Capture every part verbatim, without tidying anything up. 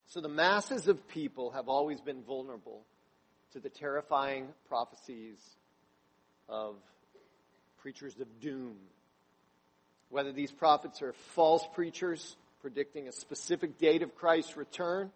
So the masses of people have always been vulnerable to the terrifying prophecies of preachers of doom. Whether these prophets are false preachers predicting a specific date of Christ's return,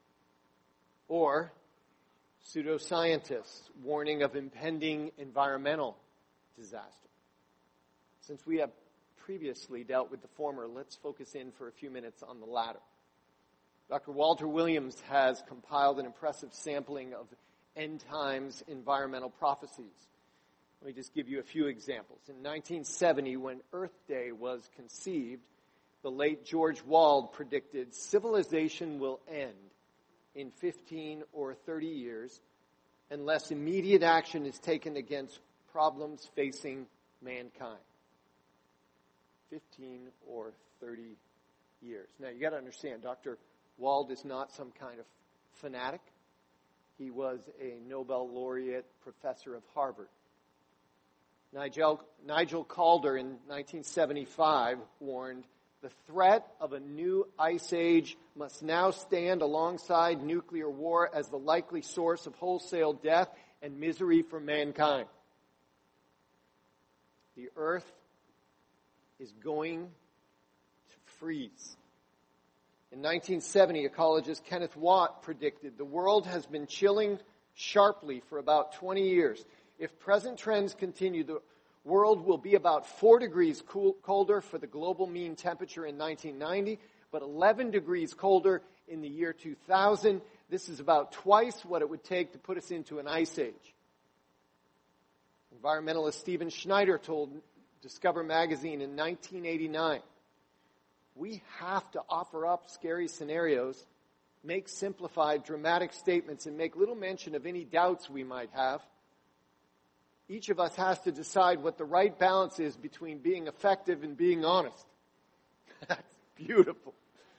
or pseudoscientists warning of impending environmental disaster. Since we have previously dealt with the former, let's focus in for a few minutes on the latter. Doctor Walter Williams has compiled an impressive sampling of end times environmental prophecies. Let me just give you a few examples. In nineteen seventy, when Earth Day was conceived, the late George Wald predicted civilization will end in fifteen or thirty years unless immediate action is taken against problems facing mankind. fifteen or thirty years. Now, you got to understand, Doctor Wald is not some kind of fanatic. He was a Nobel laureate professor of Harvard. Nigel, Nigel Calder in nineteen seventy-five warned, the threat of a new ice age must now stand alongside nuclear war as the likely source of wholesale death and misery for mankind. The earth is going to freeze. In nineteen seventy, ecologist Kenneth Watt predicted the world has been chilling sharply for about twenty years. If present trends continue, the world will be about four degrees cool, colder for the global mean temperature in nineteen ninety, but eleven degrees colder in the year two thousand. This is about twice what it would take to put us into an ice age. Environmentalist Stephen Schneider told Discover magazine in nineteen eighty-nine, we have to offer up scary scenarios, make simplified, dramatic statements, and make little mention of any doubts we might have. Each of us has to decide what the right balance is between being effective and being honest. That's beautiful.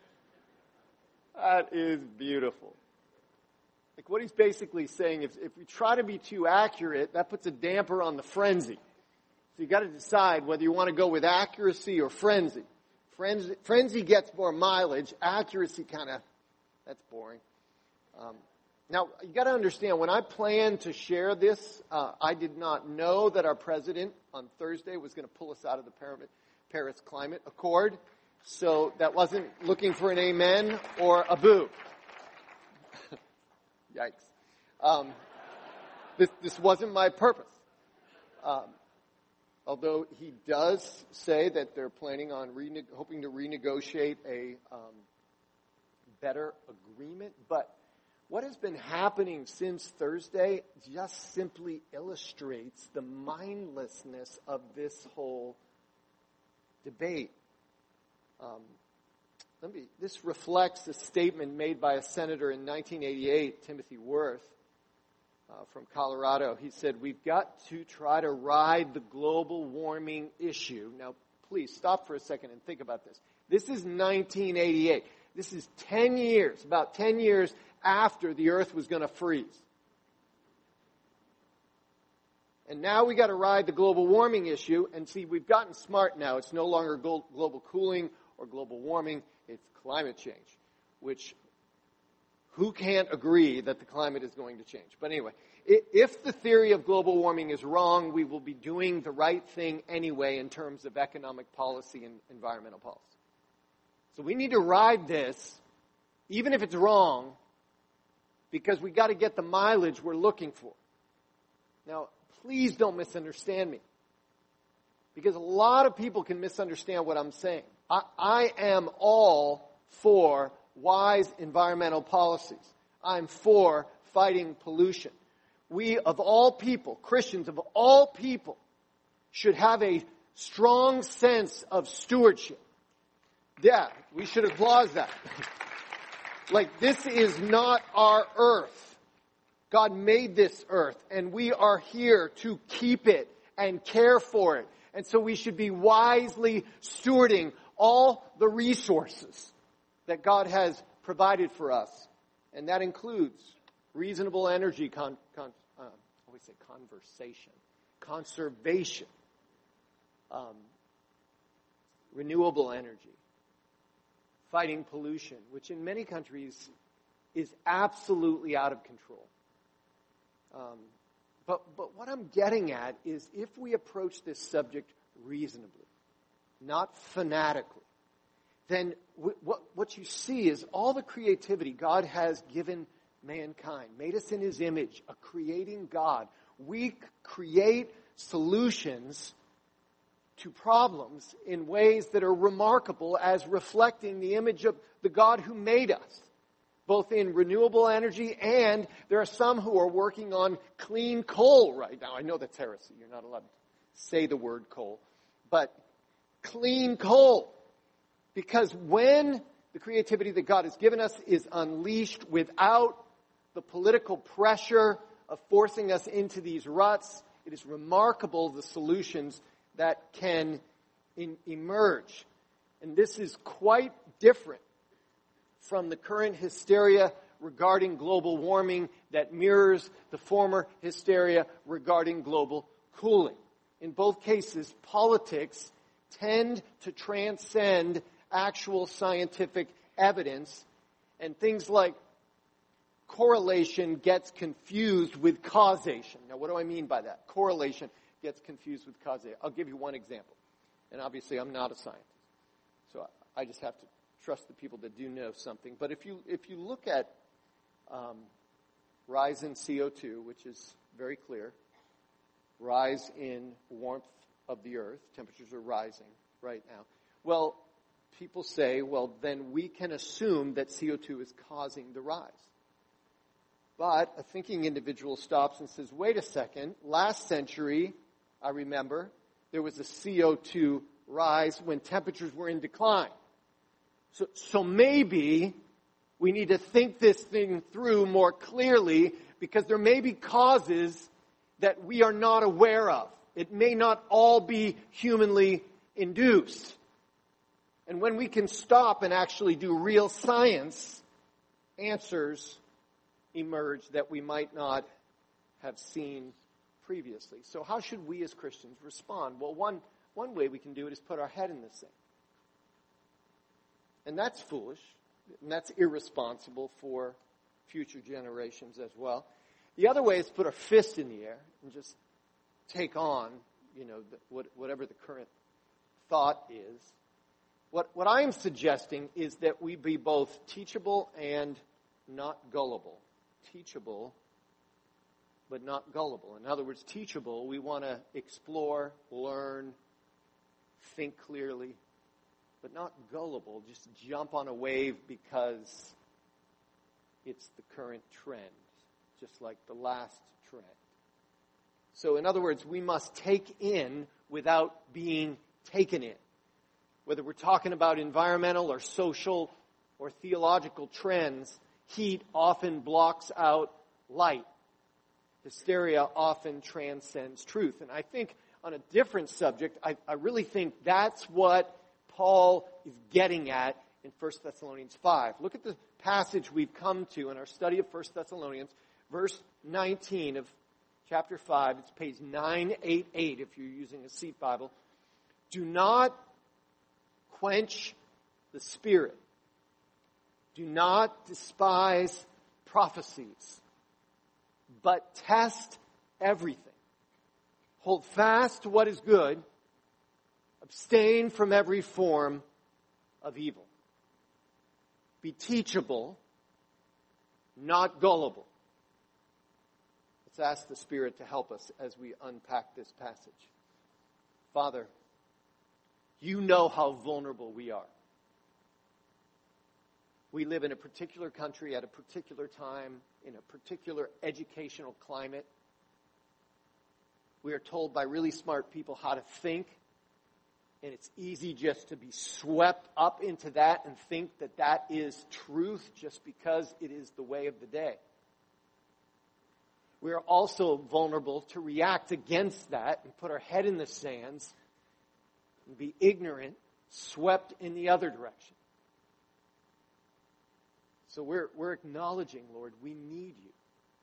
That is beautiful. Like what he's basically saying, if, if we try to be too accurate, that puts a damper on the frenzy. So you got to decide whether you want to go with accuracy or frenzy. Frenzy, frenzy gets more mileage. Accuracy kind of, that's boring. Um, Now, you got to understand, when I planned to share this, uh, I did not know that our president on Thursday was going to pull us out of the Paris Climate Accord. So that wasn't looking for an amen or a boo. Yikes. Um, this, this wasn't my purpose. Um, although he does say that they're planning on rene- hoping to renegotiate a um, better agreement, but what has been happening since Thursday just simply illustrates the mindlessness of this whole debate. Um, let me, this reflects a statement made by a senator in nineteen eighty-eight, Timothy Worth, uh, from Colorado. He said, we've got to try to ride the global warming issue. Now, please stop for a second and think about this. This is nineteen eighty-eight. This is ten years, about ten years after the earth was going to freeze. And now we got to ride the global warming issue. And see, we've gotten smart now. It's no longer global cooling or global warming. It's climate change, which who can't agree that the climate is going to change? But anyway, if the theory of global warming is wrong, we will be doing the right thing anyway in terms of economic policy and environmental policy. So we need to ride this, even if it's wrong, because we got to get the mileage we're looking for. Now, please don't misunderstand me, because a lot of people can misunderstand what I'm saying. I, I am all for wise environmental policies. I'm for fighting pollution. We, of all people, Christians of all people, should have a strong sense of stewardship. Yeah, we should applaud that. Like, this is not our earth. God made this earth, and we are here to keep it and care for it. And so we should be wisely stewarding all the resources that God has provided for us. And that includes reasonable energy, con, con, uh, I always say conversation, conservation, um, renewable energy, fighting pollution, which in many countries is absolutely out of control. Um, but, but what I'm getting at is if we approach this subject reasonably, not fanatically, then w- what, what you see is all the creativity God has given mankind, made us in his image, a creating God. We c- create solutions to problems in ways that are remarkable as reflecting the image of the God who made us, both in renewable energy, and there are some who are working on clean coal right now. I know that's heresy. You're not allowed to say the word coal. But clean coal. Because when the creativity that God has given us is unleashed without the political pressure of forcing us into these ruts, it is remarkable the solutions that can in, emerge. And this is quite different from the current hysteria regarding global warming that mirrors the former hysteria regarding global cooling. In both cases, politics tend to transcend actual scientific evidence, and things like correlation gets confused with causation. Now, what do I mean by that? Correlation gets confused with causation. I'll give you one example. And obviously, I'm not a scientist, so I just have to trust the people that do know something. But if you if you look at um, rise in C O two, which is very clear, rise in warmth of the earth, temperatures are rising right now. Well, people say, well, then we can assume that C O two is causing the rise. But a thinking individual stops and says, wait a second, last century, I remember, there was a C O two rise when temperatures were in decline. So, so maybe we need to think this thing through more clearly, because there may be causes that we are not aware of. It may not all be humanly induced. And when we can stop and actually do real science, answers emerge that we might not have seen previously. So how should we as Christians respond? Well, one, one way we can do it is put our head in the sand. And that's foolish, and that's irresponsible for future generations as well. The other way is put our fist in the air and just take on, you know, the, what, whatever the current thought is. What, what I am suggesting is that we be both teachable and not gullible. Teachable, but not gullible. In other words, teachable, we want to explore, learn, think clearly, but not gullible, just jump on a wave because it's the current trend, just like the last trend. So in other words, we must take in without being taken in. Whether we're talking about environmental or social or theological trends, heat often blocks out light. Hysteria often transcends truth. And I think on a different subject, I, I really think that's what Paul is getting at in First Thessalonians five. Look at the passage we've come to in our study of First Thessalonians, verse nineteen of chapter five. It's page nine eighty-eight if you're using a seat Bible. Do not quench the Spirit. Do not despise prophecies, but test everything. Hold fast to what is good. Abstain from every form of evil. Be teachable, not gullible. Let's ask the Spirit to help us as we unpack this passage. Father, you know how vulnerable we are. We live in a particular country at a particular time, in a particular educational climate. We are told by really smart people how to think, and it's easy just to be swept up into that and think that that is truth just because it is the way of the day. We are also vulnerable to react against that and put our head in the sands and be ignorant, swept in the other direction. So we're, we're acknowledging, Lord, we need you.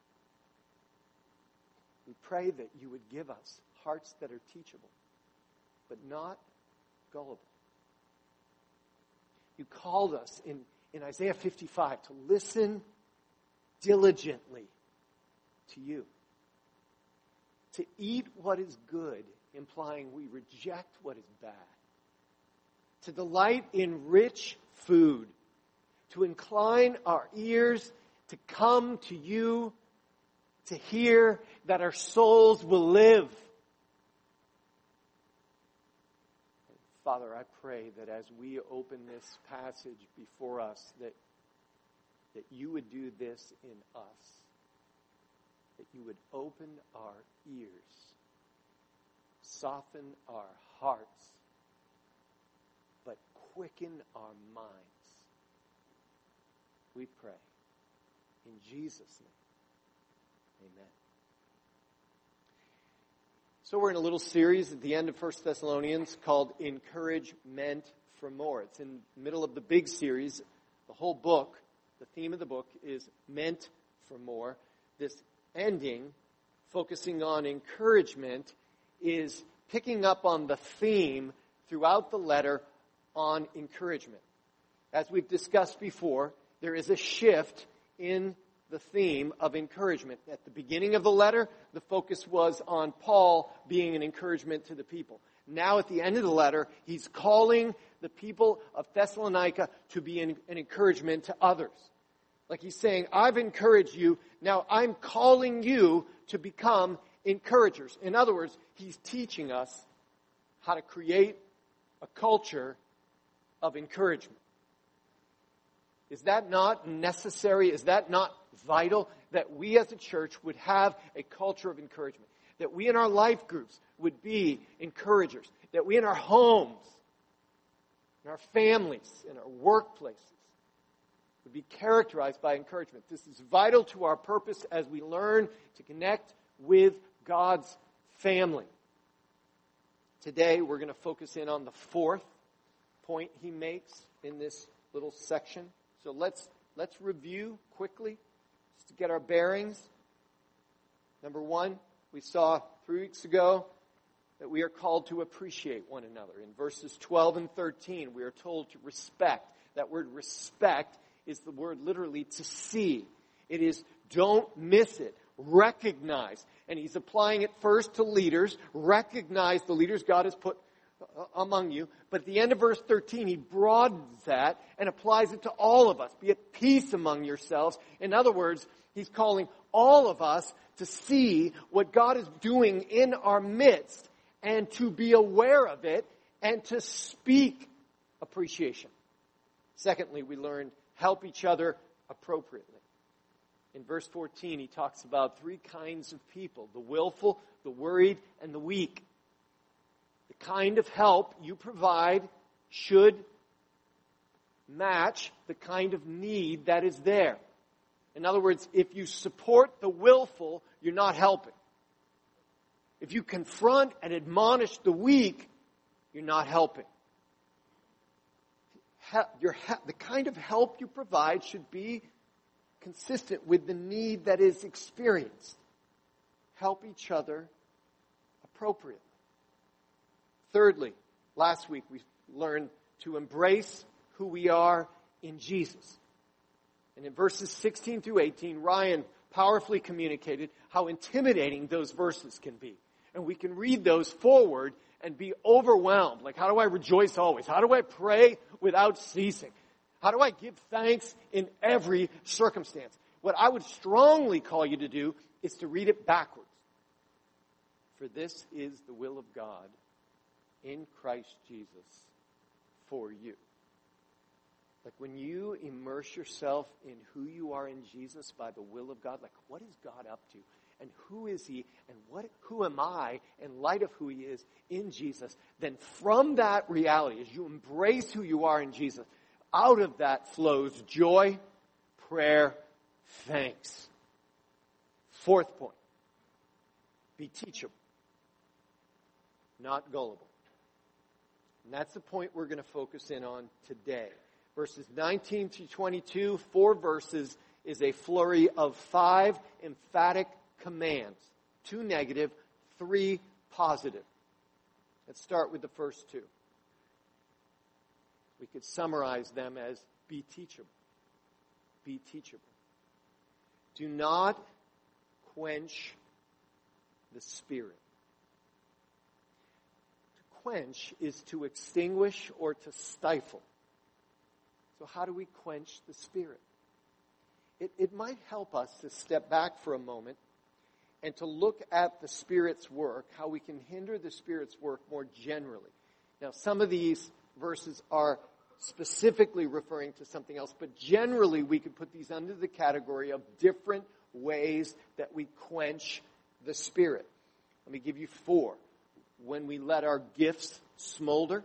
We pray that you would give us hearts that are teachable, but not gullible. You called us in, in Isaiah fifty-five to listen diligently to you. To eat what is good, implying we reject what is bad. To delight in rich food. To incline our ears to come to you, to hear that our souls will live. Father, I pray that as we open this passage before us, that, that you would do this in us. That you would open our ears, soften our hearts, but quicken our minds. We pray. In Jesus' name, amen. So we're in a little series at the end of First Thessalonians called Encouragement for More. It's in the middle of the big series. The whole book, the theme of the book is Meant for More. This ending, focusing on encouragement, is picking up on the theme throughout the letter on encouragement. As we've discussed before, there is a shift in the theme of encouragement. At the beginning of the letter, the focus was on Paul being an encouragement to the people. Now at the end of the letter, he's calling the people of Thessalonica to be an, an encouragement to others. Like he's saying, I've encouraged you, now I'm calling you to become encouragers. In other words, he's teaching us how to create a culture of encouragement. Is that not necessary? Is that not vital that we as a church would have a culture of encouragement? That we in our life groups would be encouragers? That we in our homes, in our families, in our workplaces would be characterized by encouragement? This is vital to our purpose as we learn to connect with God's family. Today we're going to focus in on the fourth point he makes in this little section. So let's let's review quickly, just to get our bearings. Number one, we saw three weeks ago that we are called to appreciate one another. In verses twelve and thirteen, we are told to respect. That word respect is the word literally to see. It is don't miss it. Recognize. And he's applying it first to leaders. Recognize the leaders God has put among you. But at the end of verse thirteen, he broadens that and applies it to all of us. Be at peace among yourselves. In other words, he's calling all of us to see what God is doing in our midst and to be aware of it and to speak appreciation. Secondly, we learned help each other appropriately. In verse fourteen, he talks about three kinds of people: the willful, the worried, and the weak. The kind of help you provide should match the kind of need that is there. In other words, if you support the willful, you're not helping. If you confront and admonish the weak, you're not helping. Your, the kind of help you provide should be consistent with the need that is experienced. Help each other appropriately. Thirdly, last week we learned to embrace who we are in Jesus. And in verses sixteen through eighteen, Ryan powerfully communicated how intimidating those verses can be. And we can read those forward and be overwhelmed. Like, how do I rejoice always? How do I pray without ceasing? How do I give thanks in every circumstance? What I would strongly call you to do is to read it backwards. For this is the will of God in Christ Jesus for you. Like when you immerse yourself in who you are in Jesus by the will of God, like what is God up to? And who is he? And what? Who am I in light of who he is in Jesus? Then from that reality, as you embrace who you are in Jesus, out of that flows joy, prayer, thanks. Fourth point. Be teachable, not gullible. And that's the point we're going to focus in on today. Verses nineteen to twenty-two, four verses, is a flurry of five emphatic commands. Two negative, three positive. Let's start with the first two. We could summarize them as be teachable. Be teachable. Do not quench the Spirit. To quench is to extinguish or to stifle. So how do we quench the Spirit? It, it might help us to step back for a moment and to look at the Spirit's work, how we can hinder the Spirit's work more generally. Now, some of these verses are specifically referring to something else, but generally we could put these under the category of different ways that we quench the Spirit. Let me give you four. When we let our gifts smolder.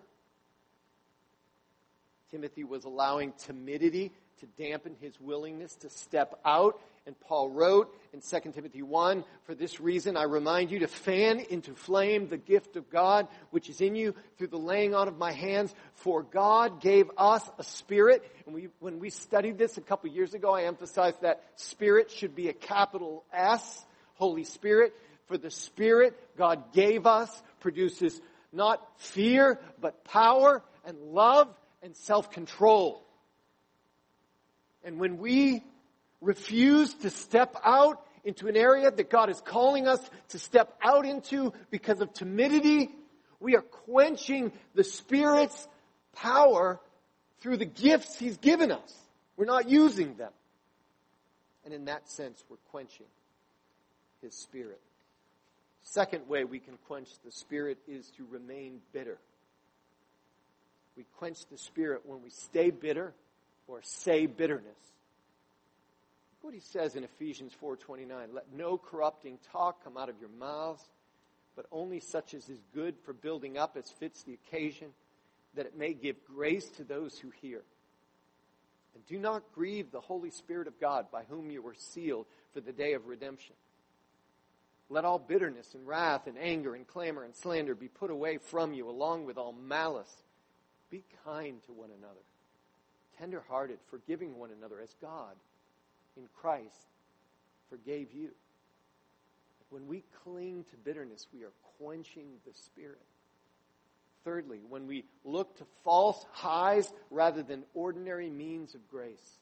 Timothy was allowing timidity to dampen his willingness to step out. And Paul wrote in Second Timothy one, "For this reason I remind you to fan into flame the gift of God, which is in you through the laying on of my hands. For God gave us a spirit." And we, when we studied this a couple years ago, I emphasized that spirit should be a capital S, Holy Spirit. For the Spirit God gave us produces not fear, but power and love and self-control. And when we refuse to step out into an area that God is calling us to step out into because of timidity, we are quenching the Spirit's power through the gifts He's given us. We're not using them. And in that sense, we're quenching His Spirit. Second way we can quench the Spirit is to remain bitter. We quench the Spirit when we stay bitter or say bitterness. Look what he says in Ephesians four twenty-nine. "Let no corrupting talk come out of your mouths, but only such as is good for building up as fits the occasion, that it may give grace to those who hear. And do not grieve the Holy Spirit of God, by whom you were sealed for the day of redemption. Let all bitterness and wrath and anger and clamor and slander be put away from you, along with all malice. Be kind to one another, tender-hearted, forgiving one another, as God in Christ forgave you." When we cling to bitterness, we are quenching the Spirit. Thirdly, when we look to false highs rather than ordinary means of grace.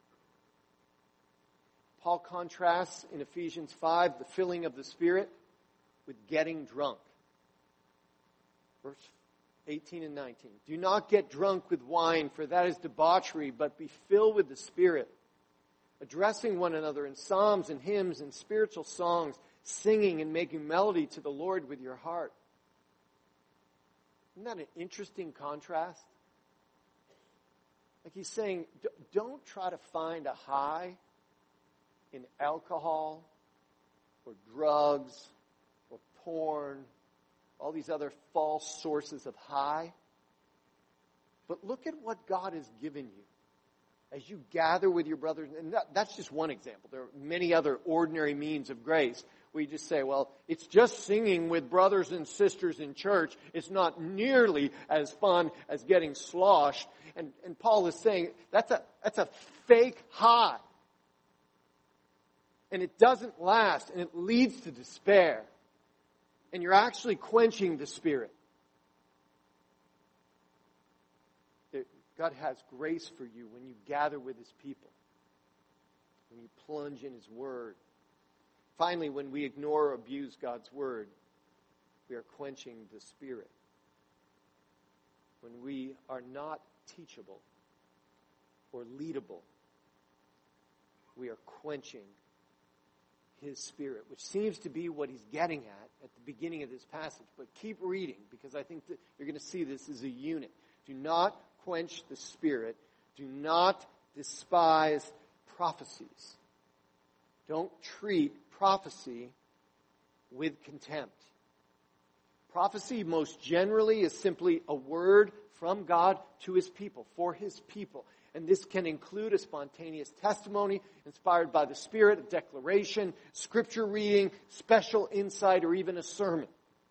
Paul contrasts in Ephesians five the filling of the Spirit with getting drunk. Verse eighteen and nineteen. "Do not get drunk with wine, for that is debauchery, but be filled with the Spirit, addressing one another in psalms and hymns and spiritual songs, singing and making melody to the Lord with your heart." Isn't that an interesting contrast? Like he's saying, don't try to find a high in alcohol or drugs or porn, all these other false sources of high. But look at what God has given you as you gather with your brothers. And that, that's just one example. There are many other ordinary means of grace where you just say, well, it's just singing with brothers and sisters in church. It's not nearly as fun as getting sloshed. And, and Paul is saying that's a, that's a fake high. And it doesn't last, and it leads to despair. And you're actually quenching the Spirit. God has grace for you when you gather with His people, when you plunge in His Word. Finally, when we ignore or abuse God's Word, we are quenching the Spirit. When we are not teachable or leadable, we are quenching His Spirit, which seems to be what he's getting at at the beginning of this passage. But keep reading, because I think that you're going to see this as a unit. Do not quench the Spirit. Do not despise prophecies. Don't treat prophecy with contempt. Prophecy, most generally, is simply a word from God to His people, for His people. And this can include a spontaneous testimony inspired by the Spirit, a declaration, scripture reading, special insight, or even a sermon.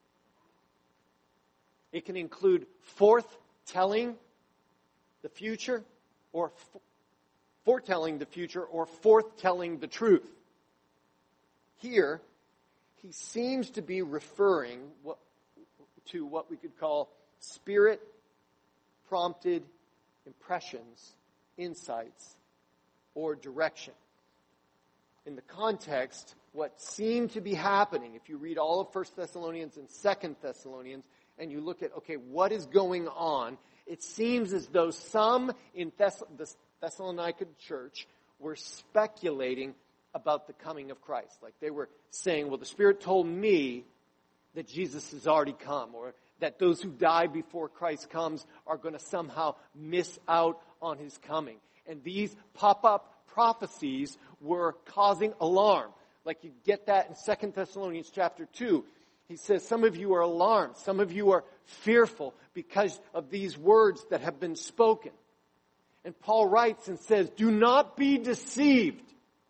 It can include foretelling the future, or foretelling the future, or forthtelling the truth. Here, he seems to be referring to what we could call Spirit-prompted impressions, insights, or direction. in the context, what seemed to be happening, if you read all of First Thessalonians and Second Thessalonians, and you look at, okay, what is going on, it seems as though some in Thess- the Thessalonica church were speculating about the coming of Christ. Like they were saying, well, the Spirit told me that Jesus has already come, or that those who die before Christ comes are going to somehow miss out on his coming. And these pop-up prophecies were causing alarm. Like you get that in Second Thessalonians chapter two. He says, some of you are alarmed. Some of you are fearful because of these words that have been spoken. And Paul writes and says, do not be deceived.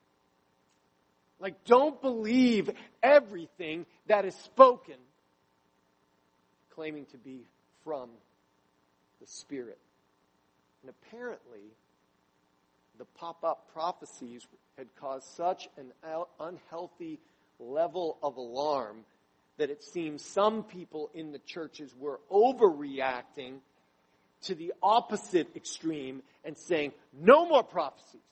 Like, don't believe everything that is spoken, claiming to be from the Spirit. And apparently, the pop-up prophecies had caused such an unhealthy level of alarm that it seems some people in the churches were overreacting to the opposite extreme and saying, no more prophecies,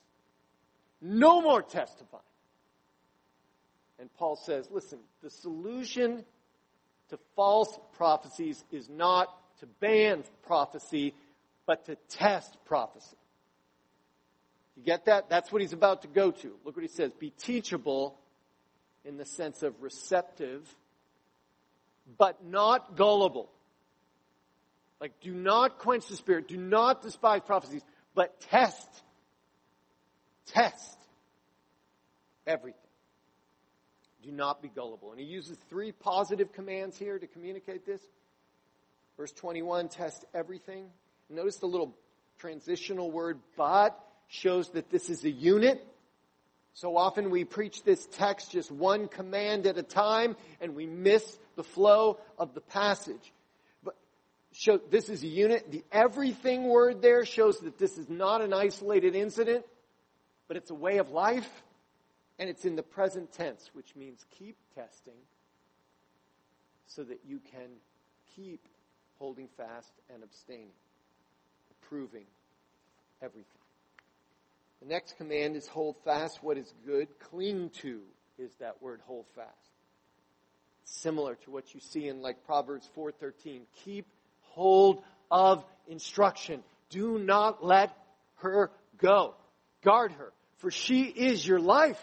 no more testifying. And Paul says, listen, the solution to false prophecies is not to ban prophecy, but to test prophecy. You get that? That's what he's about to go to. Look what he says. Be teachable in the sense of receptive, but not gullible. Like, do not quench the Spirit. Do not despise prophecies, but test. Test everything. Do not be gullible. And he uses three positive commands here to communicate this. Verse twenty-one, test everything. Notice the little transitional word, but, shows that this is a unit. So often we preach this text just one command at a time, and we miss the flow of the passage. But show, this is a unit. The everything word there shows that this is not an isolated incident, but it's a way of life. And it's in the present tense, which means keep testing so that you can keep holding fast and abstaining, approving everything. The next command is hold fast what is good. Cling to is that word, hold fast. Similar to what you see in like Proverbs four thirteen. Keep hold of instruction. Do not let her go. Guard her, for she is your life.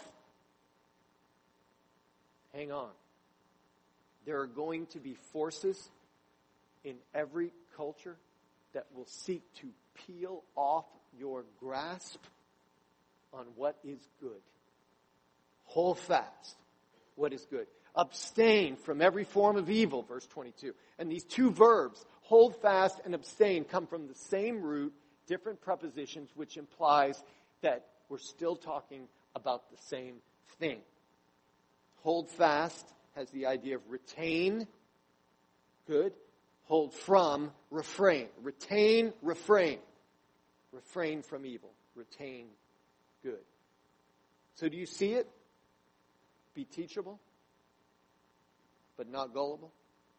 Hang on. There are going to be forces in every culture that will seek to peel off your grasp on what is good. Hold fast what is good. Abstain from every form of evil, verse twenty-two. And these two verbs, hold fast and abstain, come from the same root, different prepositions, which implies that we're still talking about the same thing. Hold fast has the idea of retain, good. Hold from, refrain. Retain, refrain. Refrain from evil. Retain, good. So do you see it? Be teachable, but not gullible.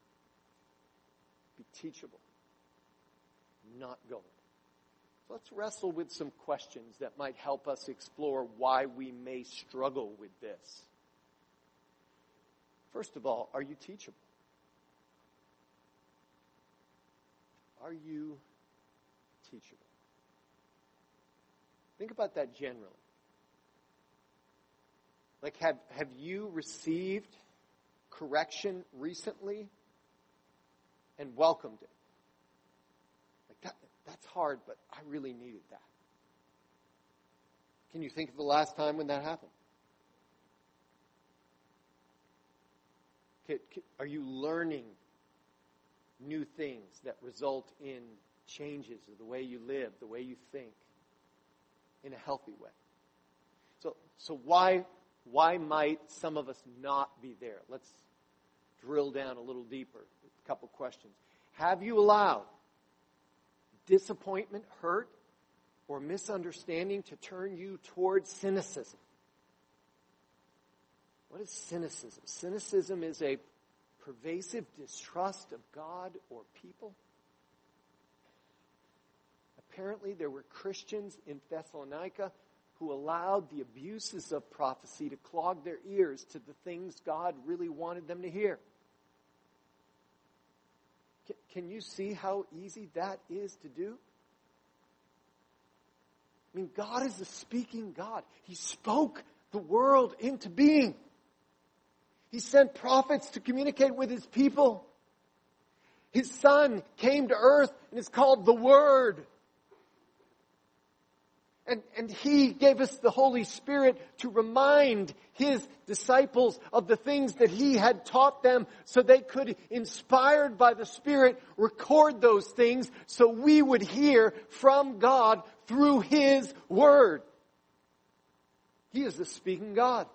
Be teachable, not gullible. So let's wrestle with some questions that might help us explore why we may struggle with this. First of all, are you teachable? Are you teachable? Think about that generally. Like, have, have you received correction recently and welcomed it? Like, that, that's hard, but I really needed that. Can you think of the last time when that happened? Can, can, are you learning new things that result in changes of the way you live, the way you think, in a healthy way? So, so why, why might some of us not be there? Let's drill down a little deeper. A couple questions. Have you allowed disappointment, hurt, or misunderstanding to turn you towards cynicism? What is cynicism? Cynicism is a pervasive distrust of God or people. Apparently, there were Christians in Thessalonica who allowed the abuses of prophecy to clog their ears to the things God really wanted them to hear. C- can you see how easy that is to do? I mean, God is a speaking God. He spoke the world into being. He sent prophets to communicate with His people. His Son came to earth and is called the Word. And, and He gave us the Holy Spirit to remind His disciples of the things that He had taught them so they could, inspired by the Spirit, record those things so we would hear from God through His Word. He is the speaking God.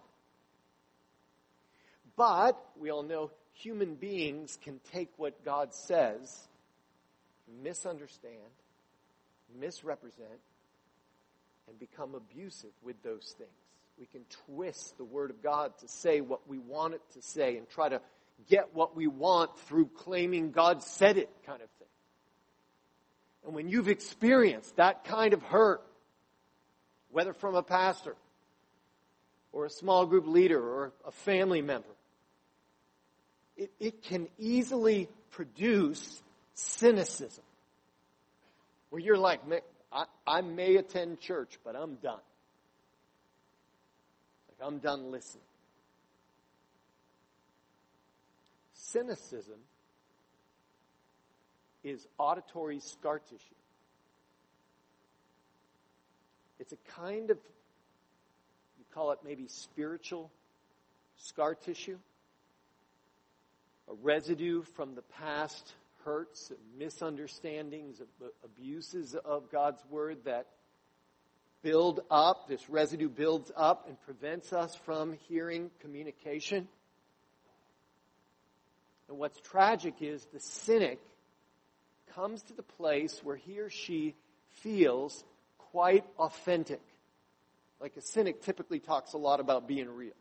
But we all know human beings can take what God says, misunderstand, misrepresent, and become abusive with those things. We can twist the Word of God to say what we want it to say and try to get what we want through claiming God said it kind of thing. And when you've experienced that kind of hurt, whether from a pastor or a small group leader or a family member, it, it can easily produce cynicism. Where you're like, I, I may attend church, but I'm done. Like, I'm done listening. Cynicism is auditory scar tissue. It's a kind of, you call it maybe spiritual scar tissue, a residue from the past hurts and misunderstandings, abuses of God's Word that build up. This residue builds up and prevents us from hearing communication. And what's tragic is the cynic comes to the place where he or she feels quite authentic. Like a cynic typically talks a lot about being real.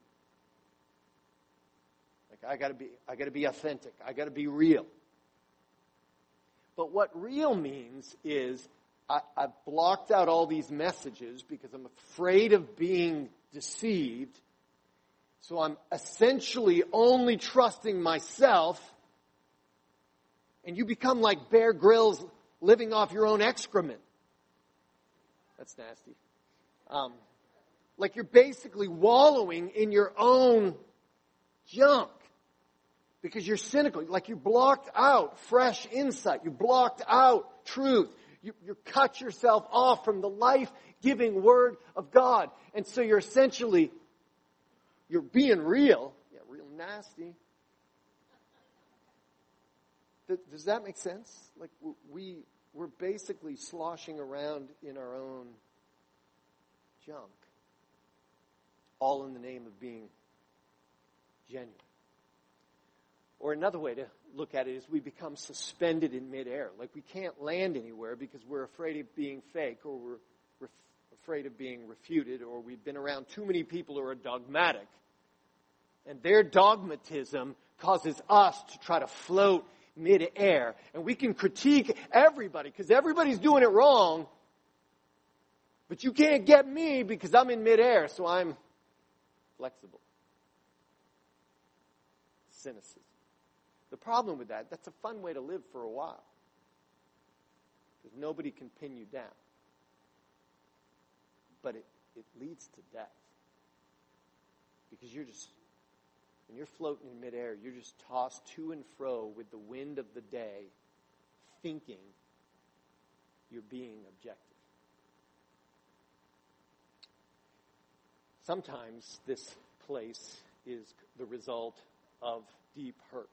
Like, I gotta be, I gotta be authentic. I gotta be real. But what real means is I, I've blocked out all these messages because I'm afraid of being deceived. So I'm essentially only trusting myself. And you become like Bear Grylls living off your own excrement. That's nasty. Um, like you're basically wallowing in your own junk. Because you're cynical. Like you blocked out fresh insight. You blocked out truth. You, you cut yourself off from the life-giving Word of God. And so you're essentially, you're being real. Yeah, real nasty. Th- does that make sense? Like we, we're basically sloshing around in our own junk. All in the name of being genuine. Or another way to look at it is we become suspended in midair. Like we can't land anywhere because we're afraid of being fake, or we're ref- afraid of being refuted, or we've been around too many people who are dogmatic. And their dogmatism causes us to try to float midair. And we can critique everybody because everybody's doing it wrong. But you can't get me because I'm in midair, so I'm flexible. Cynicism. The problem with that, that's a fun way to live for a while. Because nobody can pin you down. But it, it leads to death. Because you're just, when you're floating in midair, you're just tossed to and fro with the wind of the day, thinking you're being objective. Sometimes this place is the result of deep hurt.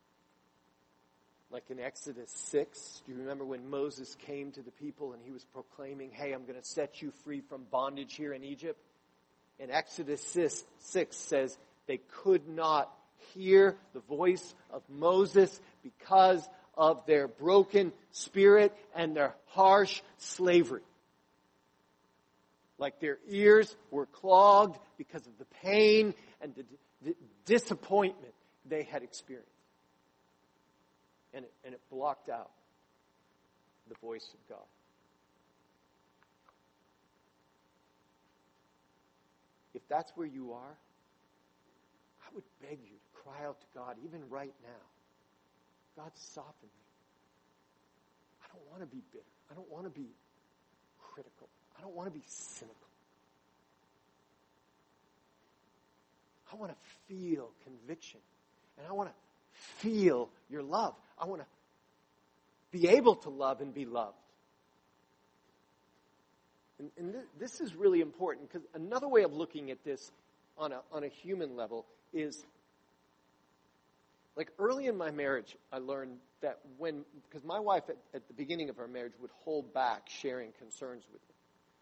Like in Exodus six, do you remember when Moses came to the people and he was proclaiming, hey, I'm going to set you free from bondage here in Egypt? And Exodus six says they could not hear the voice of Moses because of their broken spirit and their harsh slavery. Like their ears were clogged because of the pain and the, the disappointment they had experienced. And it, and it blocked out the voice of God. if that's where you are, I would beg you to cry out to God, even right now. God, soften me. I don't want to be bitter. I don't want to be critical. I don't want to be cynical. I want to feel conviction. And I want to feel your love. I want to be able to love and be loved. And, and th- this is really important, because another way of looking at this on a, on a human level is, like early in my marriage, I learned that when, because my wife at, at the beginning of our marriage would hold back sharing concerns with me.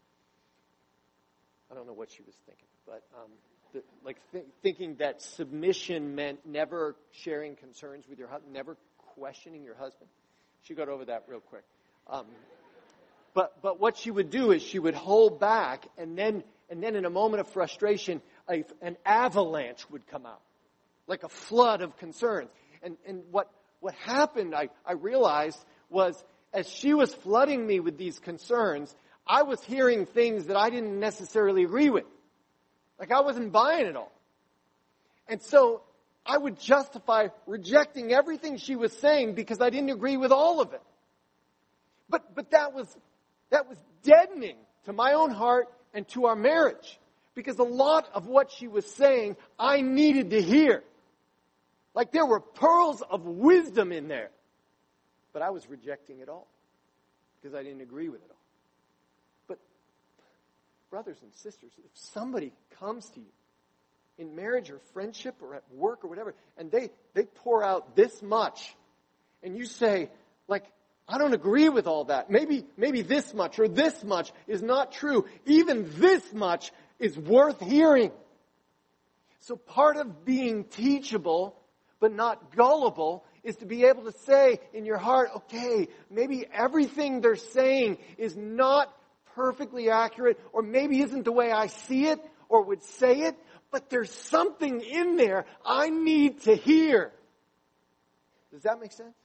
I don't know what she was thinking, but um, the, like th- thinking that submission meant never sharing concerns with your husband, never questioning your husband. She got over that real quick. Um, but but what she would do is she would hold back, and then and then in a moment of frustration, a, an avalanche would come out, like a flood of concerns. And and what what happened, I, I realized, was as she was flooding me with these concerns, I was hearing things that I didn't necessarily agree with. Like I wasn't buying it all. And so I would justify rejecting everything she was saying because I didn't agree with all of it. But but that was that was deadening to my own heart and to our marriage. Because a lot of what she was saying, I needed to hear. Like there were pearls of wisdom in there. But I was rejecting it all because I didn't agree with it all. But brothers and sisters, if somebody comes to you in marriage or friendship or at work or whatever, and they, they pour out this much, and you say, like, I don't agree with all that. Maybe, maybe this much or this much is not true. Even this much is worth hearing. So part of being teachable, but not gullible, is to be able to say in your heart, okay, maybe everything they're saying is not perfectly accurate, or maybe isn't the way I see it or would say it, but there's something in there I need to hear. Does that make sense?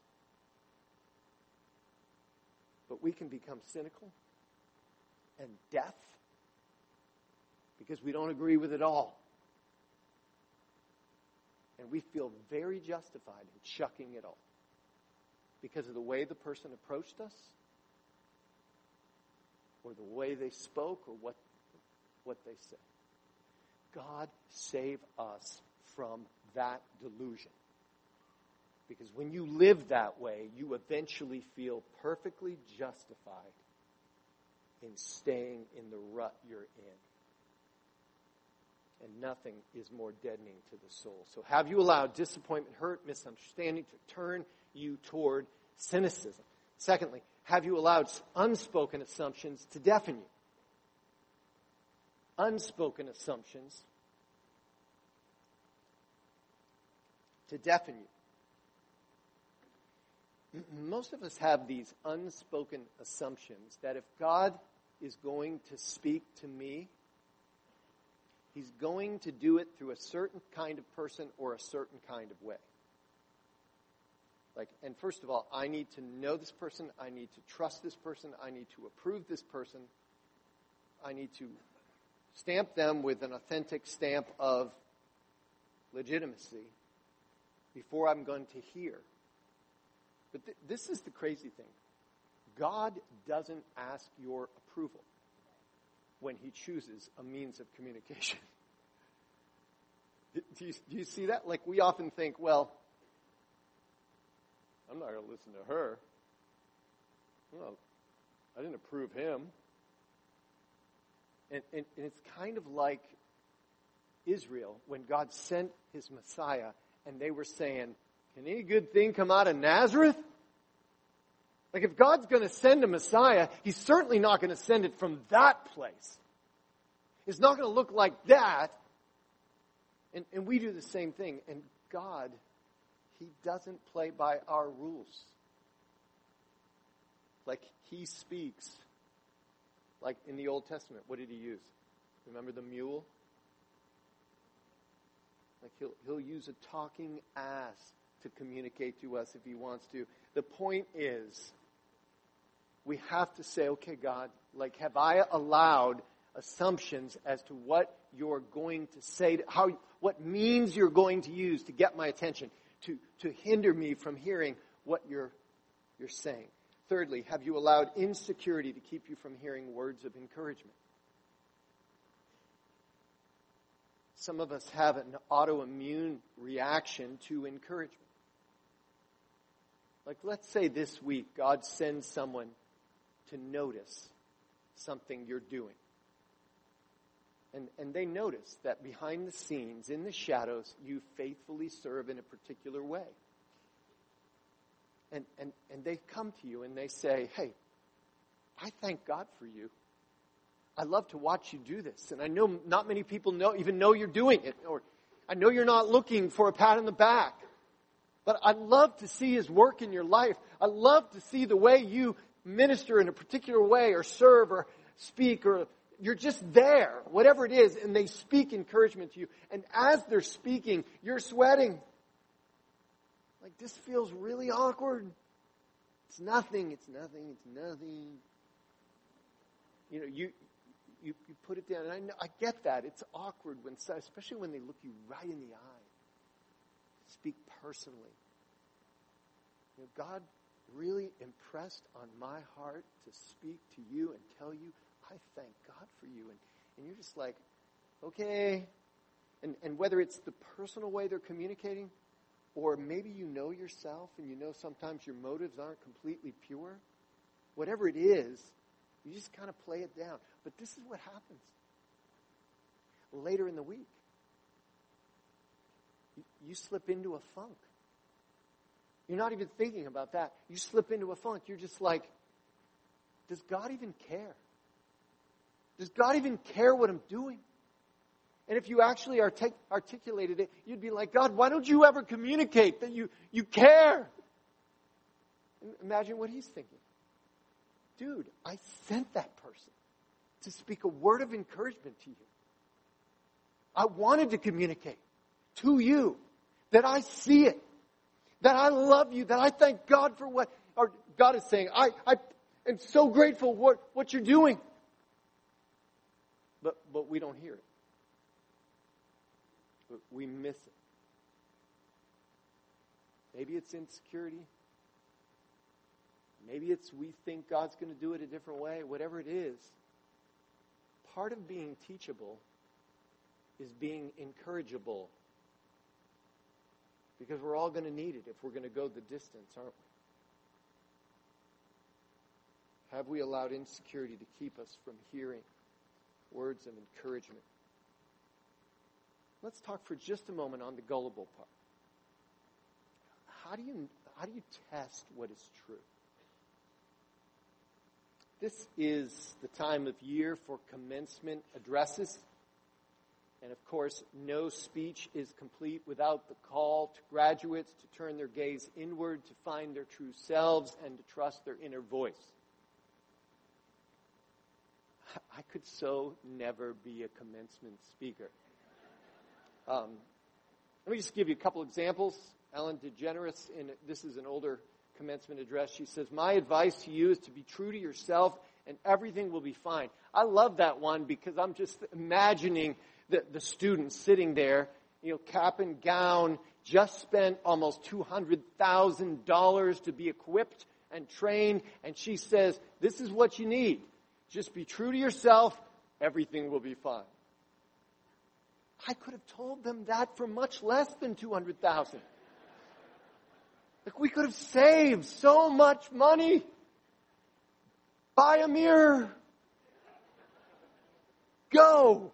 But we can become cynical and deaf because we don't agree with it all. And we feel very justified in chucking it all because of the way the person approached us, or the way they spoke, or what, what they said. God save us from that delusion. Because when you live that way, you eventually feel perfectly justified in staying in the rut you're in. And nothing is more deadening to the soul. So have you allowed disappointment, hurt, misunderstanding to turn you toward cynicism? Secondly, have you allowed unspoken assumptions to deafen you? Unspoken assumptions to deafen you. Most of us have these unspoken assumptions that if God is going to speak to me, He's going to do it through a certain kind of person or a certain kind of way. Like, and first of all, I need to know this person. I need to trust this person. I need to approve this person. I need to stamp them with an authentic stamp of legitimacy before I'm going to hear. But th- this is the crazy thing. God doesn't ask your approval when He chooses a means of communication. Do you, do you see that? Like, we often think, well, I'm not going to listen to her. Well, I didn't approve him. And, and, and it's kind of like Israel when God sent His Messiah and they were saying, can any good thing come out of Nazareth? Like, if God's going to send a Messiah, He's certainly not going to send it from that place. It's not going to look like that. And, and we do the same thing. And God, He doesn't play by our rules. Like, He speaks. Like in the Old Testament, what did He use? Remember the mule? Like, He'll, he'll use a talking ass to communicate to us if He wants to. The point is, we have to say, okay, God, like, have I allowed assumptions as to what you're going to say, to, how, what means you're going to use to get my attention, to, to hinder me from hearing what you're, you're saying. Thirdly, have you allowed insecurity to keep you from hearing words of encouragement? Some of us have an autoimmune reaction to encouragement. Like, let's say this week, God sends someone to notice something you're doing. And, and they notice that behind the scenes, in the shadows, you faithfully serve in a particular way. And, and, and they come to you and they say, hey, I thank God for you. I love to watch you do this. And I know not many people know even know you're doing it. Or I know you're not looking for a pat on the back. But I love to see His work in your life. I love to see the way you minister in a particular way or serve or speak, or you're just there, whatever it is, and they speak encouragement to you. And as they're speaking, you're sweating. Like, this feels really awkward. It's nothing, it's nothing, it's nothing. You know, you you, you put it down, and I know, I get that. It's awkward, when, especially when they look you right in the eye. Speak personally. You know, God really impressed on my heart to speak to you and tell you, I thank God for you. And, and you're just like, okay. And, and whether it's the personal way they're communicating, or maybe you know yourself and you know sometimes your motives aren't completely pure, whatever it is, you just kind of play it down. But this is what happens later in the week. You, you slip into a funk. You're not even thinking about that. You slip into a funk. You're just like, does God even care? Does God even care what I'm doing? And if you actually artic- articulated it, you'd be like, God, why don't you ever communicate that you, you care? And imagine what He's thinking. Dude, I sent that person to speak a word of encouragement to you. I wanted to communicate to you that I see it, that I love you, that I thank God for what, or God is saying, I, I am so grateful what, what you're doing. But, but we don't hear it. But we miss it. Maybe it's insecurity. Maybe it's we think God's going to do it a different way. Whatever it is, part of being teachable is being encourageable. Because we're all going to need it if we're going to go the distance, aren't we? Have we allowed insecurity to keep us from hearing words of encouragement? Let's talk for just a moment on the gullible part. How do you, how do you test what is true? This is the time of year for commencement addresses. And of course, no speech is complete without the call to graduates to turn their gaze inward, to find their true selves, and to trust their inner voice. I could so never be a commencement speaker. Um, let me just give you a couple examples. Ellen DeGeneres, in this is an older commencement address, she says, my advice to you is to be true to yourself and everything will be fine. I love that one because I'm just imagining the, the students sitting there, you know, cap and gown, just spent almost two hundred thousand dollars to be equipped and trained, and she says, this is what you need. Just be true to yourself, everything will be fine. I could have told them that for much less than two hundred thousand dollars. Like, we could have saved so much money. Buy a mirror. Go.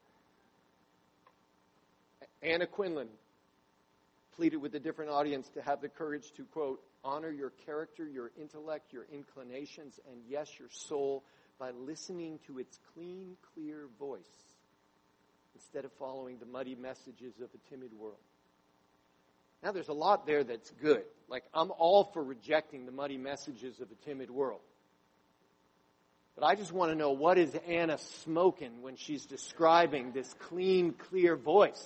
Anna Quinlan pleaded with a different audience to have the courage to, quote, honor your character, your intellect, your inclinations, and yes, your soul, by listening to its clean, clear voice instead of following the muddy messages of a timid world. Now, there's a lot there that's good. Like, I'm all for rejecting the muddy messages of a timid world. But I just want to know, what is Anna smoking when she's describing this clean, clear voice?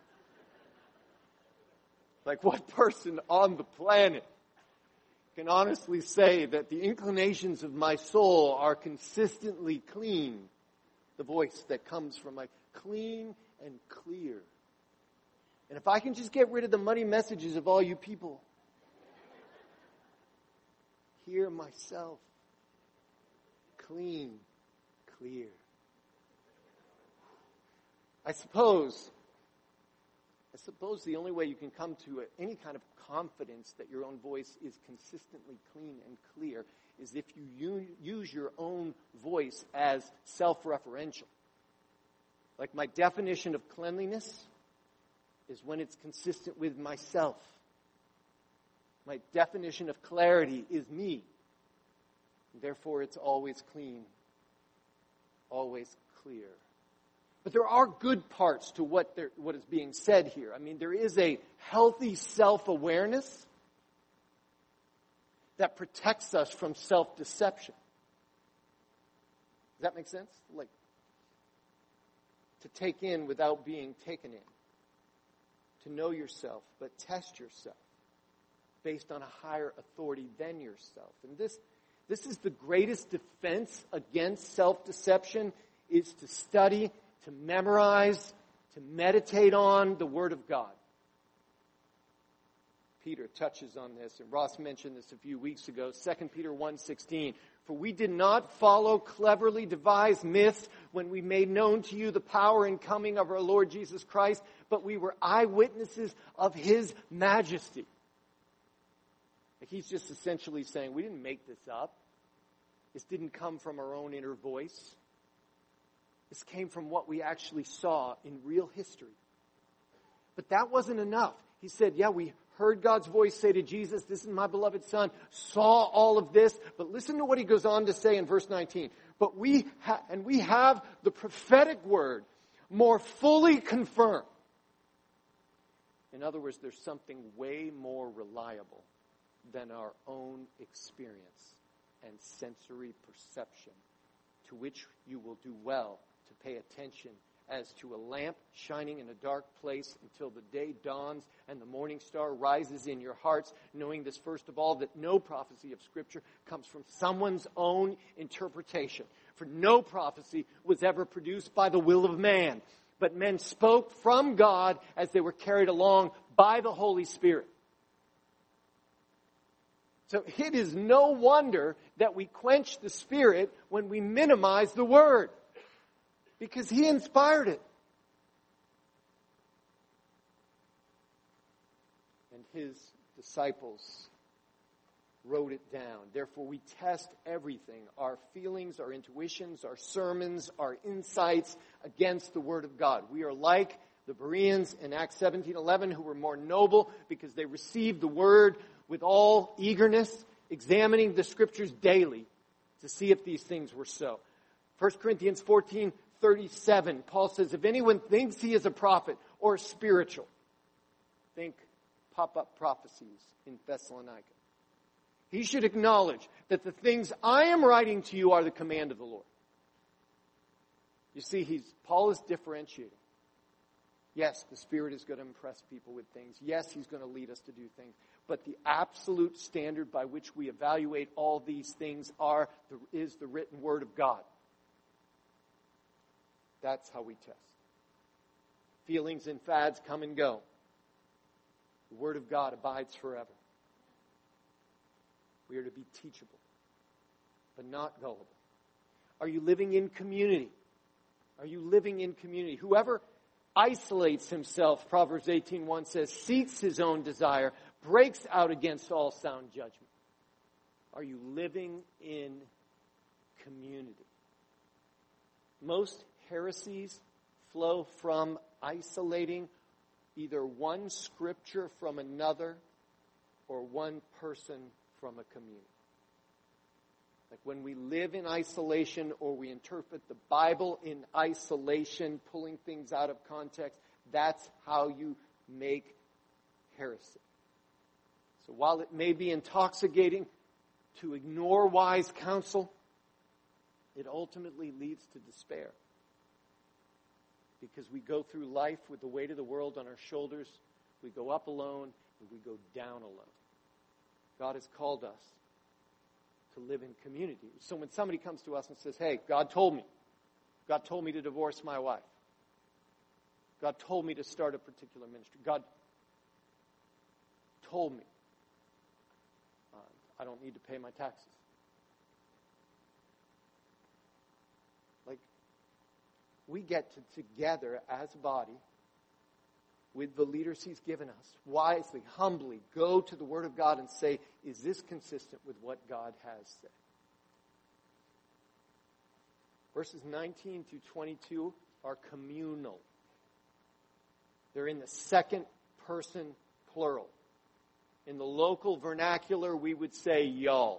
Like, what person on the planet can honestly say that the inclinations of my soul are consistently clean the voice that comes from my clean and clear. And if I can just get rid of the muddy messages of all you people, hear myself clean, clear. I suppose, I suppose the only way you can come to any kind of confidence that your own voice is consistently clean and clear is if you use your own voice as self-referential. Like my definition of cleanliness is when it's consistent with myself. My definition of clarity is me. Therefore, it's always clean, always clear. But there are good parts to what there, what is being said here. I mean, there is a healthy self-awareness that protects us from self-deception. Does that make sense? Like, to take in without being taken in. To know yourself, but test yourself based on a higher authority than yourself. And this, this is the greatest defense against self-deception, is to study, to memorize, to meditate on the Word of God. Peter touches on this, and Ross mentioned this a few weeks ago, Second Peter one sixteen. For we did not follow cleverly devised myths when we made known to you the power and coming of our Lord Jesus Christ, but we were eyewitnesses of His majesty. Like he's just essentially saying, we didn't make this up. This didn't come from our own inner voice. This came from what we actually saw in real history. But that wasn't enough. He said, yeah, we heard God's voice say to Jesus, this is my beloved Son, saw all of this. But listen to what he goes on to say in verse nineteen. But we ha- and we have the prophetic word more fully confirmed. In other words, there's something way more reliable than our own experience and sensory perception, to which you will do well to pay attention as to a lamp shining in a dark place until the day dawns and the morning star rises in your hearts, knowing this first of all, that no prophecy of Scripture comes from someone's own interpretation. For no prophecy was ever produced by the will of man, but men spoke from God as they were carried along by the Holy Spirit. So it is no wonder that we quench the Spirit when we minimize the Word, because He inspired it. And His disciples wrote it down. Therefore, we test everything, our feelings, our intuitions, our sermons, our insights against the Word of God. We are like the Bereans in Acts seventeen eleven, who were more noble because they received the Word with all eagerness, examining the Scriptures daily to see if these things were so. First Corinthians fourteen thirty-seven, Paul says, if anyone thinks he is a prophet or spiritual, think pop-up prophecies in Thessalonica, he should acknowledge that the things I am writing to you are the command of the Lord. You see, he's Paul is differentiating. Yes, the Spirit is going to impress people with things. Yes, He's going to lead us to do things. But the absolute standard by which we evaluate all these things are the, is the written Word of God. That's how we test. Feelings and fads come and go. The Word of God abides forever. We are to be teachable, but not gullible. Are you living in community? Are you living in community? Whoever isolates himself, Proverbs eighteen one says, seeks his own desire, breaks out against all sound judgment. Are you living in community? Most heresies flow from isolating either one scripture from another or one person from a community. Like when we live in isolation or we interpret the Bible in isolation, pulling things out of context, that's how you make heresy. So while it may be intoxicating to ignore wise counsel, it ultimately leads to despair. Because we go through life with the weight of the world on our shoulders, we go up alone, and we go down alone. God has called us to live in community. So when somebody comes to us and says, hey, God told me, God told me to divorce my wife. God told me to start a particular ministry. God told me uh, I don't need to pay my taxes. Like, we get to together as a body with the leaders He's given us, wisely, humbly, go to the Word of God and say, is this consistent with what God has said? Verses nineteen through twenty-two are communal. They're in the second person plural. In the local vernacular, we would say y'all.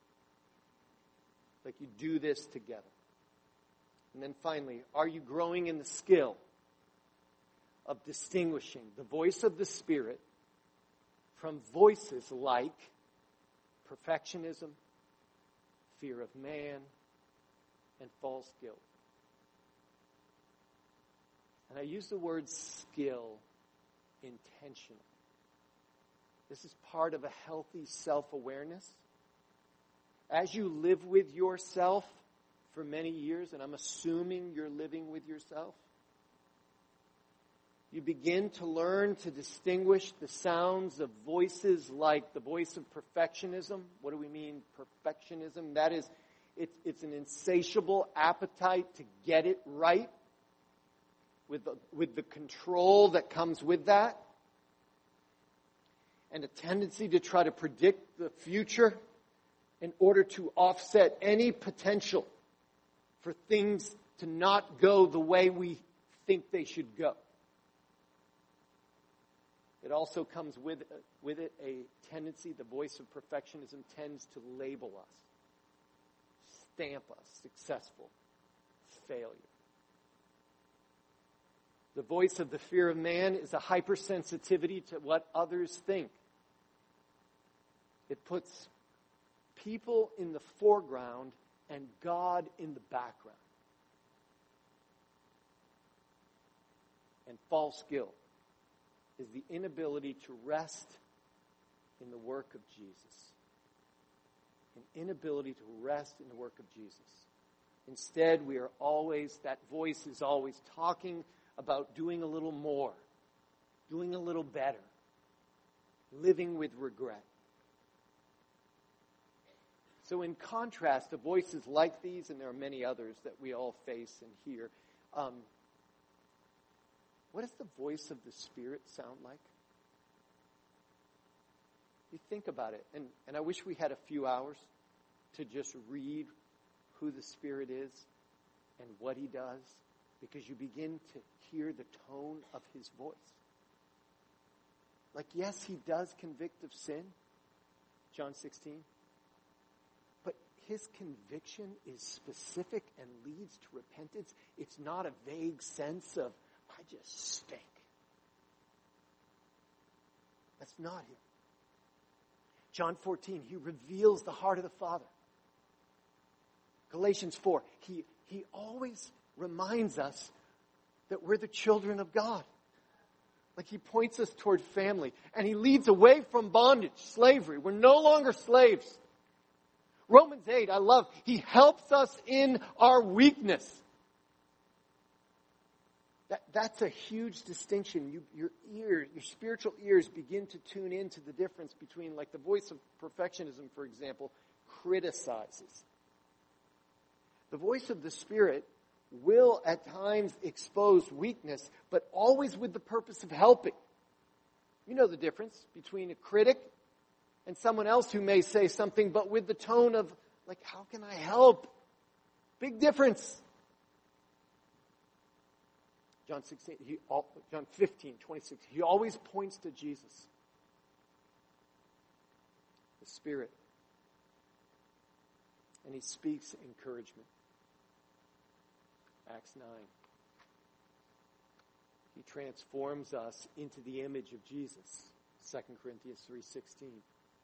Like you do this together. And then finally, are you growing in the skill of distinguishing the voice of the Spirit from voices like perfectionism, fear of man, and false guilt? And I use the word skill intentionally. This is part of a healthy self-awareness. As you live with yourself for many years, and I'm assuming you're living with yourself, you begin to learn to distinguish the sounds of voices like the voice of perfectionism. What do we mean, perfectionism? That is, it's, it's an insatiable appetite to get it right, with the, with the control that comes with that, and a tendency to try to predict the future in order to offset any potential for things to not go the way we think they should go. It also comes with, with it a tendency, the voice of perfectionism tends to label us, stamp us, successful, failure. The voice of the fear of man is a hypersensitivity to what others think. It puts people in the foreground and God in the background. And false guilt is the inability to rest in the work of Jesus. An inability to rest in the work of Jesus. Instead, we are always, that voice is always talking about doing a little more, doing a little better, living with regret. So in contrast to voices like these, and there are many others that we all face and hear, um, what does the voice of the Spirit sound like? You think about it, and, and I wish we had a few hours to just read who the Spirit is and what He does, because you begin to hear the tone of His voice. Like, yes, He does convict of sin, John sixteen, but His conviction is specific and leads to repentance. It's not a vague sense of, I just stink. That's not Him. John fourteen, He reveals the heart of the Father. Galatians four, He, he always reminds us that we're the children of God. Like He points us toward family. And He leads away from bondage, slavery. We're no longer slaves. Romans eight, I love, He helps us in our weakness. That, that's a huge distinction. You, your ears, your spiritual ears begin to tune into the difference between, like the voice of perfectionism, for example, criticizes. The voice of the Spirit will at times expose weakness, but always with the purpose of helping. You know the difference between a critic and someone else who may say something, but with the tone of, like, how can I help? Big difference. John sixteen, he, John fifteen, twenty-six, He always points to Jesus, the Spirit, and He speaks encouragement. Acts nine. He transforms us into the image of Jesus. Second Corinthians three sixteen.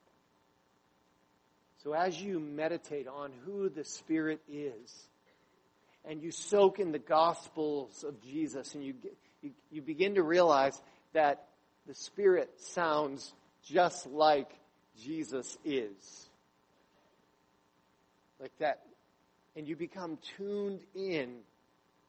So as you meditate on who the Spirit is, and you soak in the Gospels of Jesus, and you, you, you begin to realize that the Spirit sounds just like Jesus is. Like that. And you become tuned in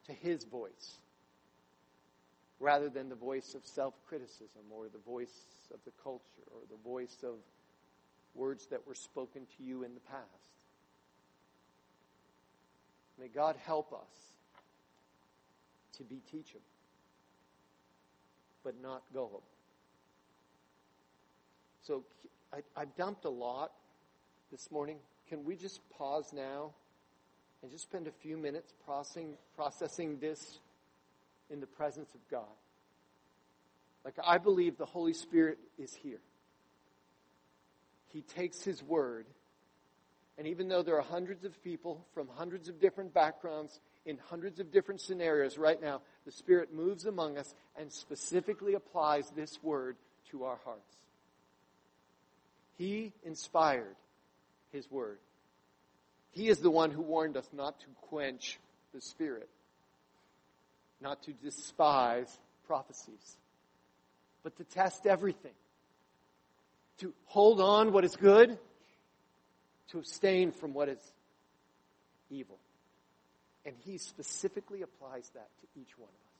to His voice, rather than the voice of self-criticism or the voice of the culture or the voice of words that were spoken to you in the past. May God help us to be teachable, but not gullible. So I, I've dumped a lot this morning. Can we just pause now and just spend a few minutes processing, processing this in the presence of God? Like, I believe the Holy Spirit is here. He takes His word, and even though there are hundreds of people from hundreds of different backgrounds in hundreds of different scenarios right now, the Spirit moves among us and specifically applies this word to our hearts. He inspired His word. He is the one who warned us not to quench the Spirit, not to despise prophecies, but to test everything, to hold on what is good, to abstain from what is evil. And He specifically applies that to each one of us.